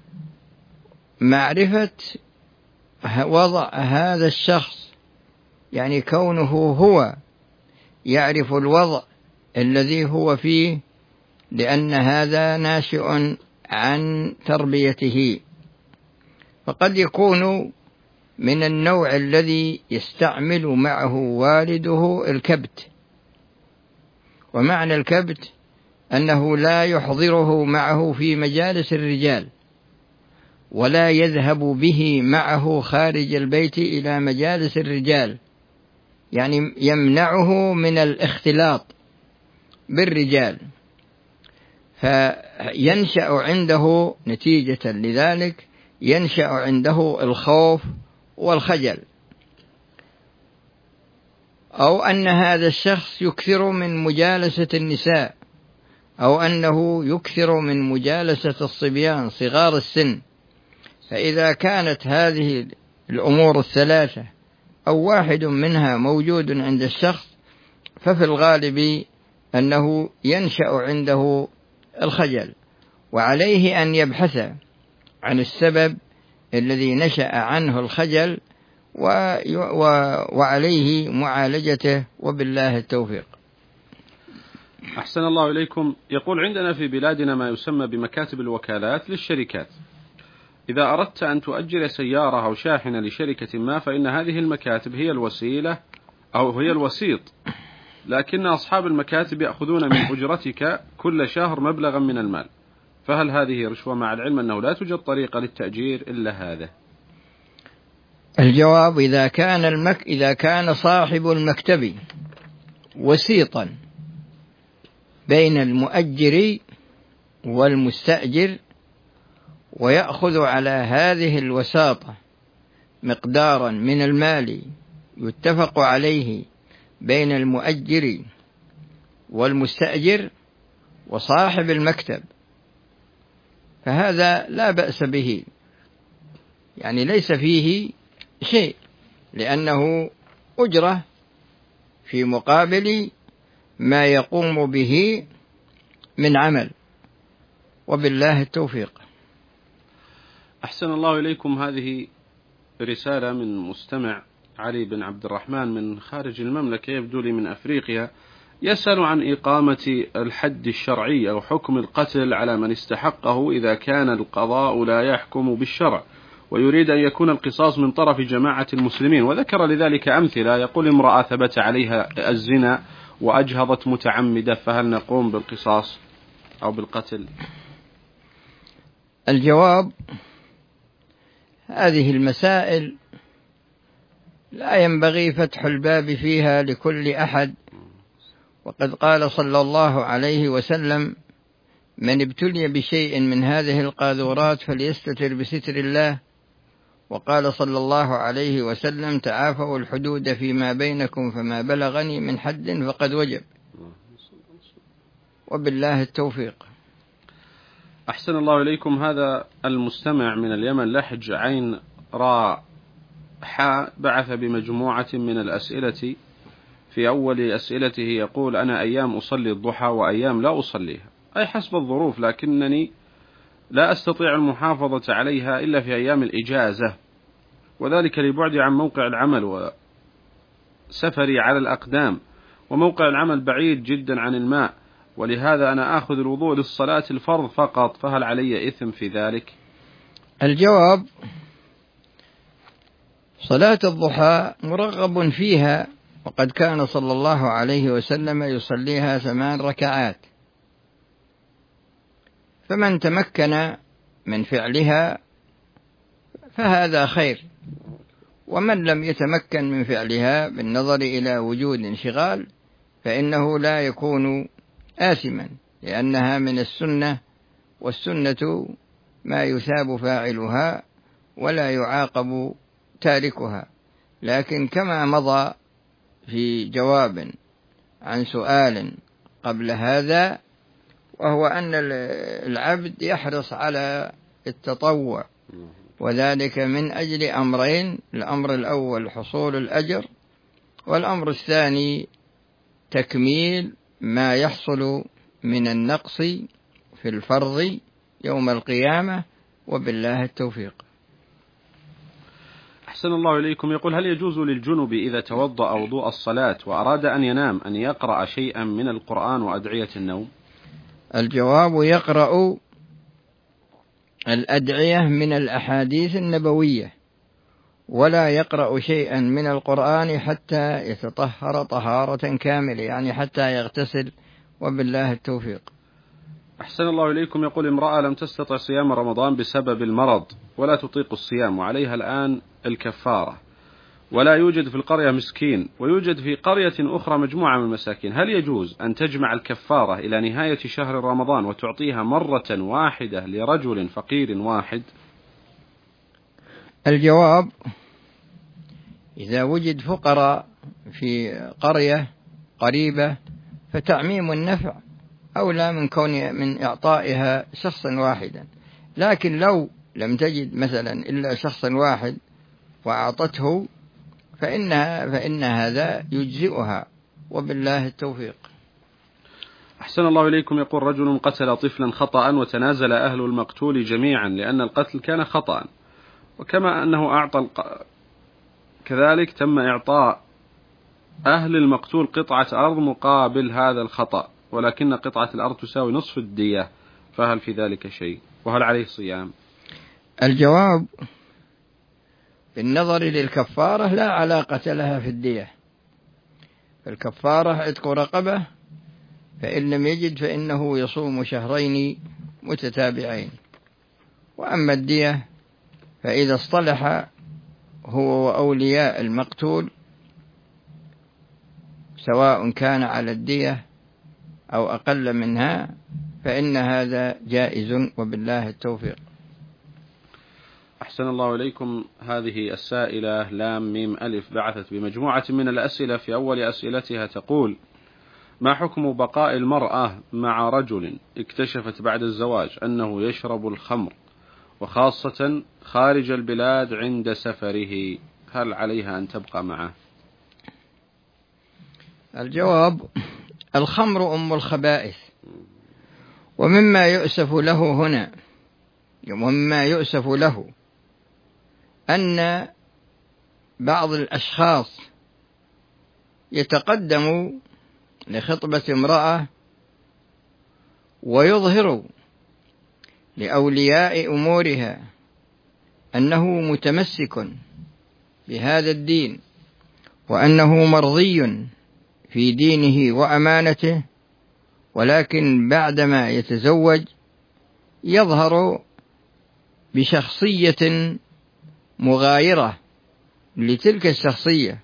[SPEAKER 3] معرفة وضع هذا الشخص، يعني كونه هو يعرف الوضع الذي هو فيه، لأن هذا ناشئ عن تربيته. فقد يكون من النوع الذي يستعمل معه والده الكبت، ومعنى الكبت أنه لا يحضره معه في مجالس الرجال، ولا يذهب به معه خارج البيت إلى مجالس الرجال، يعني يمنعه من الاختلاط بالرجال. فينشأ عنده نتيجة لذلك ينشأ عنده الخوف والخجل، أو أن هذا الشخص يكثر من مجالسة النساء، أو أنه يكثر من مجالسة الصبيان صغار السن. فإذا كانت هذه الأمور الثلاثة أو واحد منها موجود عند الشخص، ففي الغالب أنه ينشأ عنده الخجل، وعليه أن يبحث عن السبب الذي نشأ عنه الخجل وعليه معالجته، وبالله التوفيق.
[SPEAKER 2] أحسن الله إليكم. يقول عندنا في بلادنا ما يسمى بمكاتب الوكالات للشركات، إذا أردت أن تؤجر سيارة أو شاحنة لشركة ما، فإن هذه المكاتب هي الوسيلة أو هي الوسيط، لكن أصحاب المكاتب يأخذون من أجرتك كل شهر مبلغا من المال، فهل هذه رشوة، مع العلم أنه لا توجد طريقة للتأجير إلا هذا؟
[SPEAKER 3] الجواب: إذا كان صاحب المكتب وسيطا بين المؤجر والمستأجر، ويأخذ على هذه الوساطة مقدارا من المال يتفق عليه بين المؤجر والمستأجر وصاحب المكتب، فهذا لا بأس به، يعني ليس فيه شيء، لأنه أجرة في مقابل ما يقوم به من عمل، وبالله التوفيق.
[SPEAKER 2] أحسن الله إليكم. هذه رسالة من مستمع علي بن عبد الرحمن من خارج المملكة، يبدو لي من أفريقيا، يسأل عن إقامة الحد الشرعي أو حكم القتل على من استحقه إذا كان القضاء لا يحكم بالشرع، ويريد أن يكون القصاص من طرف جماعة المسلمين، وذكر لذلك أمثلة. يقول: امرأة ثبت عليها الزنا وأجهضت متعمدة، فهل نقوم بالقصاص أو بالقتل؟
[SPEAKER 3] الجواب: هذه المسائل لا ينبغي فتح الباب فيها لكل أحد، وقد قال صلى الله عليه وسلم: من ابتلي بشيء من هذه القاذورات فليستتر بستر الله. وقال صلى الله عليه وسلم: تعافوا الحدود فيما بينكم، فما بلغني من حد فقد وجب. وبالله التوفيق.
[SPEAKER 2] أحسن الله إليكم. هذا المستمع من اليمن لحج عين راء حاء بعث بمجموعة من الأسئلة. في أول أسئلته يقول: أنا أيام أصلي الضحى وأيام لا أصليها، أي حسب الظروف، لكنني لا أستطيع المحافظة عليها إلا في أيام الإجازة، وذلك لبعدي عن موقع العمل وسفري على الأقدام، وموقع العمل بعيد جدا عن الماء، ولهذا أنا آخذ الوضوء للصلاة الفرض فقط، فهل علي إثم في ذلك؟
[SPEAKER 3] الجواب: صلاة الضحى مرغب فيها، وقد كان صلى الله عليه وسلم يصليها 8 ركعات، فمن تمكن من فعلها فهذا خير، ومن لم يتمكن من فعلها بالنظر إلى وجود انشغال فإنه لا يكون آثما، لأنها من السنة، والسنة ما يثاب فاعلها ولا يعاقب تاركها. لكن كما مضى في جواب عن سؤال قبل هذا، وهو أن العبد يحرص على التطوع، وذلك من أجل أمرين: الأمر الأول حصول الأجر، والأمر الثاني تكميل ما يحصل من النقص في الفرض يوم القيامة، وبالله التوفيق.
[SPEAKER 2] أحسن الله إليكم. يقول: هل يجوز للجنب إذا توضأ وضوء الصلاة وأراد أن ينام أن يقرأ شيئا من القرآن وأدعية النوم؟
[SPEAKER 3] الجواب: يقرأ الأدعية من الأحاديث النبوية، ولا يقرأ شيئا من القرآن حتى يتطهر طهارة كاملة، يعني حتى يغتسل، وبالله التوفيق.
[SPEAKER 2] أحسن الله إليكم. يقول: امرأة لم تستطع صيام رمضان بسبب المرض ولا تطيق الصيام، وعليها الآن الكفارة، ولا يوجد في القرية مسكين، ويوجد في قرية أخرى مجموعة من المساكين، هل يجوز أن تجمع الكفارة إلى نهاية شهر رمضان وتعطيها مرة واحدة لرجل فقير واحد؟
[SPEAKER 3] الجواب: إذا وجد فقراء في قرية قريبة فتعميم النفع أولى من إعطائها شخصا واحدا، لكن لو لم تجد مثلا إلا شخصا واحد وأعطته فإن هذا يجزئها، وبالله التوفيق.
[SPEAKER 2] أحسن الله إليكم. يقول: رجل قتل طفلا خطأ وتنازل أهل المقتول جميعا لأن القتل كان خطأ، وكما أنه كذلك تم إعطاء أهل المقتول قطعة أرض مقابل هذا الخطأ، ولكن قطعة الأرض تساوي نصف الدية، فهل في ذلك شيء؟ وهل عليه صيام؟
[SPEAKER 3] الجواب: بالنظر للكفارة لا علاقة لها في الدية، الكفارة عتق رقبة، فإن لم يجد فإنه يصوم 2 شهرين متتابعين. وأما الدية فإذا اصطلح هو وأولياء المقتول سواء كان على الدية أو أقل منها، فإن هذا جائز وبالله التوفيق.
[SPEAKER 2] أحسن الله إليكم. هذه السائلة لام ميم ألف بعثت بمجموعة من الأسئلة. في أول أسئلتها تقول: ما حكم بقاء المرأة مع رجل اكتشفت بعد الزواج أنه يشرب الخمر وخاصة خارج البلاد عند سفره، هل عليها أن تبقى معه؟
[SPEAKER 3] الجواب: الخمر أم الخبائث، ومما يؤسف له هنا أن بعض الأشخاص يتقدم لخطبة امرأة ويظهر لأولياء أمورها أنه متمسك بهذا الدين وأنه مرضي في دينه وأمانته، ولكن بعدما يتزوج يظهر بشخصية مغايرة لتلك الشخصية،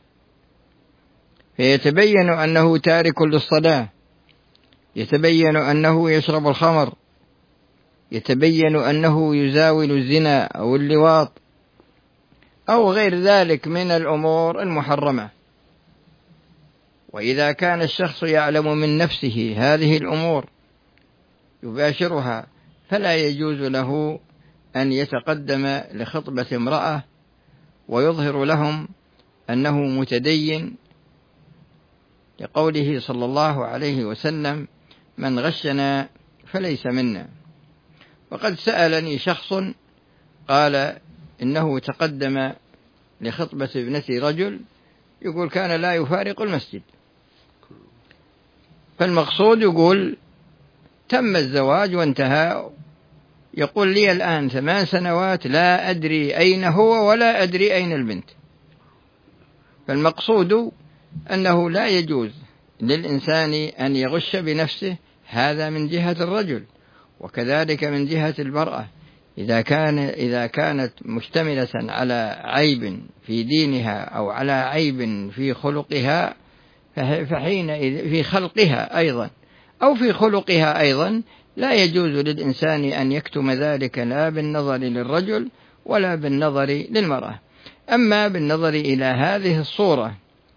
[SPEAKER 3] فيتبين أنه تارك للصلاة، يتبين أنه يشرب الخمر، يتبين أنه يزاول الزنا أو اللواط أو غير ذلك من الأمور المحرمة. وإذا كان الشخص يعلم من نفسه هذه الأمور يباشرها، فلا يجوز له أن يتقدم لخطبة امرأة ويظهر لهم أنه متدين، لقوله صلى الله عليه وسلم: من غشنا فليس منا. وقد سألني شخص قال إنه تقدم لخطبة ابنة رجل يقول كان لا يفارق المسجد، فالمقصود يقول تم الزواج وانتهى، يقول لي الآن 8 سنوات لا أدري أين هو ولا أدري أين البنت. فالمقصود أنه لا يجوز للإنسان أن يغش بنفسه، هذا من جهة الرجل، وكذلك من جهة المرأة إذا كانت مشتملة على عيب في دينها أو على عيب في خلقها، فحينئذ في خلقها أيضا أو في خلقها أيضا لا يجوز للإنسان أن يكتم ذلك، لا بالنظر للرجل ولا بالنظر للمرأة. أما بالنظر إلى هذه الصورة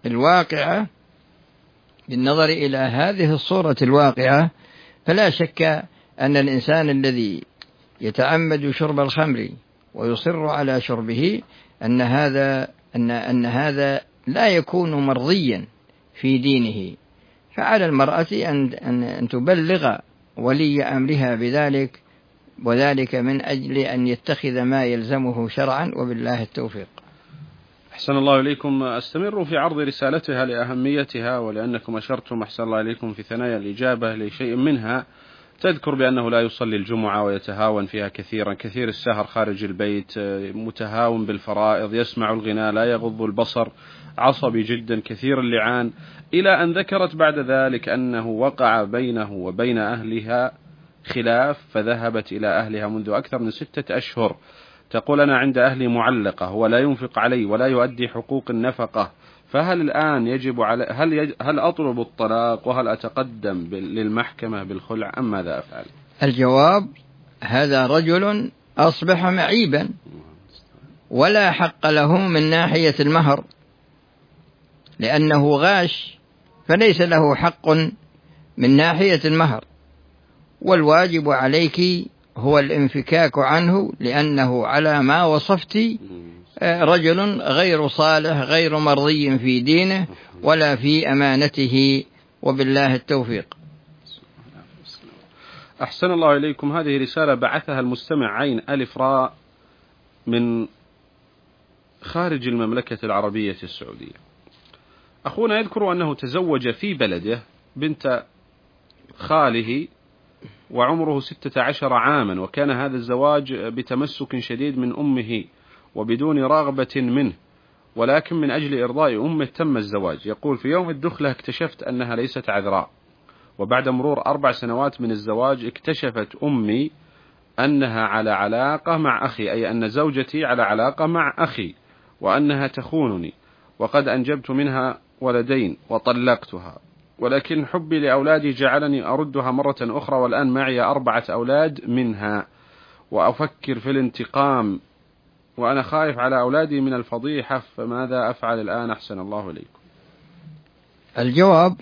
[SPEAKER 3] الواقعة، فلا شك أن الإنسان الذي يتعمد شرب الخمر ويصر على شربه أن هذا لا يكون مرضيا في دينه، فعلى المرأة أن تبلغ ولي أمرها بذلك، وذلك من أجل أن يتخذ ما يلزمه شرعا، وبالله التوفيق.
[SPEAKER 2] أحسن الله إليكم. أستمر في عرض رسالتها لأهميتها، ولأنكم أشرتم أحسن الله إليكم في ثنايا الإجابة لشيء منها، تذكر بأنه لا يصلي الجمعة ويتهاون فيها كثيرا، كثير السهر خارج البيت، متهاون بالفرائض، يسمع الغناء، لا يغض البصر، عصبي جدا، كثير اللعان، إلى أن ذكرت بعد ذلك أنه وقع بينه وبين أهلها خلاف، فذهبت إلى أهلها منذ أكثر من 6 أشهر. تقول: أنا عند أهلي معلقة، هو لا ينفق علي ولا يؤدي حقوق النفقة، فهل الآن يجب علي هل أطلب الطلاق وهل أتقدم للمحكمة بالخلع أم ماذا أفعل؟
[SPEAKER 3] الجواب: هذا رجل أصبح معيبا ولا حق له من ناحية المهر، لأنه غاش، فليس له حق من ناحية المهر، والواجب عليك هو الانفكاك عنه، لأنه على ما وصفت رجل غير صالح، غير مرضي في دينه ولا في أمانته، وبالله التوفيق.
[SPEAKER 2] أحسن الله إليكم. هذه رسالة بعثها المستمع عين ألف راء من خارج المملكة العربية السعودية. أخونا يذكر أنه تزوج في بلده بنت خاله وعمره 16 عاما، وكان هذا الزواج بتمسك شديد من أمه وبدون رغبة منه، ولكن من أجل إرضاء أمه تم الزواج. يقول: في يوم الدخلة اكتشفت أنها ليست عذراء، وبعد مرور 4 سنوات من الزواج اكتشفت أمي أنها على علاقة مع أخي، أي أن زوجتي على علاقة مع أخي، وأنها تخونني، وقد أنجبت منها ولدين وطلقتها، ولكن حبي لأولادي جعلني أردها مرة أخرى، والآن معي 4 أولاد منها، وأفكر في الانتقام، وأنا خايف على أولادي من الفضيحة، فماذا أفعل الآن؟ أحسن الله إليكم.
[SPEAKER 3] الجواب: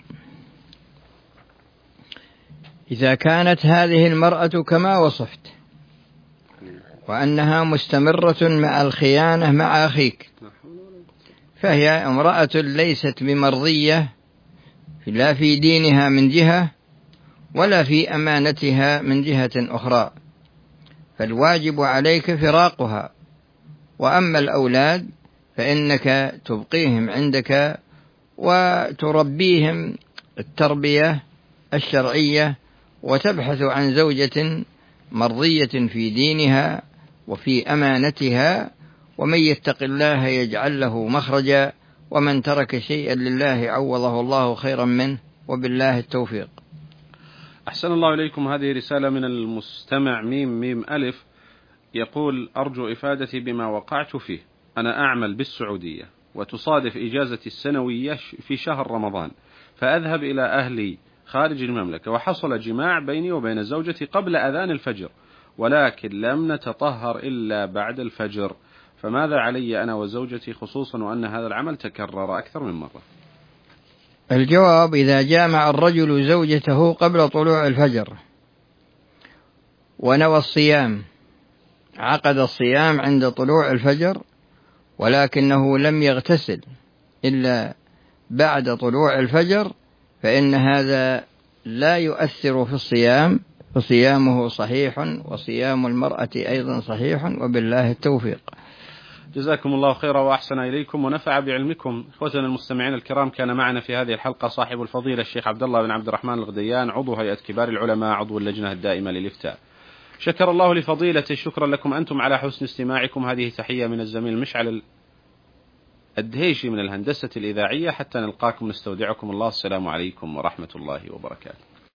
[SPEAKER 3] إذا كانت هذه المرأة كما وصفت، وأنها مستمرة مع الخيانة مع أخيك، فهي امرأة ليست بمرضية لا في دينها من جهة ولا في أمانتها من جهة أخرى، فالواجب عليك فراقها. وأما الأولاد فإنك تبقيهم عندك وتربيهم التربية الشرعية، وتبحث عن زوجة مرضية في دينها وفي أمانتها، ومن يتق الله يجعل له مخرجا، ومن ترك شيئا لله عوضه الله خيرا منه، وبالله التوفيق.
[SPEAKER 2] أحسن الله إليكم. هذه رسالة من المستمع ميم ألف، يقول: أرجو إفادتي بما وقعت فيه. أنا أعمل بالسعودية، وتصادف إجازتي السنوية في شهر رمضان، فأذهب إلى أهلي خارج المملكة، وحصل جماع بيني وبين زوجتي قبل أذان الفجر، ولكن لم نتطهر إلا بعد الفجر، فماذا علي أنا وزوجتي، خصوصا وأن هذا العمل تكرر أكثر من مرة؟
[SPEAKER 3] الجواب: إذا جامع الرجل زوجته قبل طلوع الفجر ونوى الصيام، عقد الصيام عند طلوع الفجر، ولكنه لم يغتسل إلا بعد طلوع الفجر، فإن هذا لا يؤثر في الصيام، فصيامه صحيح، وصيام المرأة أيضا صحيح، وبالله التوفيق.
[SPEAKER 2] جزاكم الله خيرا وأحسن إليكم ونفع بعلمكم. إخوتنا المستمعين الكرام، كان معنا في هذه الحلقة صاحب الفضيلة الشيخ عبد الله بن عبد الرحمن الغديان، عضو هيئة كبار العلماء، عضو اللجنة الدائمة للإفتاء. شكر الله لفضيلته. شكرا لكم أنتم على حسن استماعكم. هذه تحية من الزميل مشعل الدهيشي من الهندسة الإذاعية. حتى نلقاكم نستودعكم الله. السلام عليكم ورحمة الله وبركاته.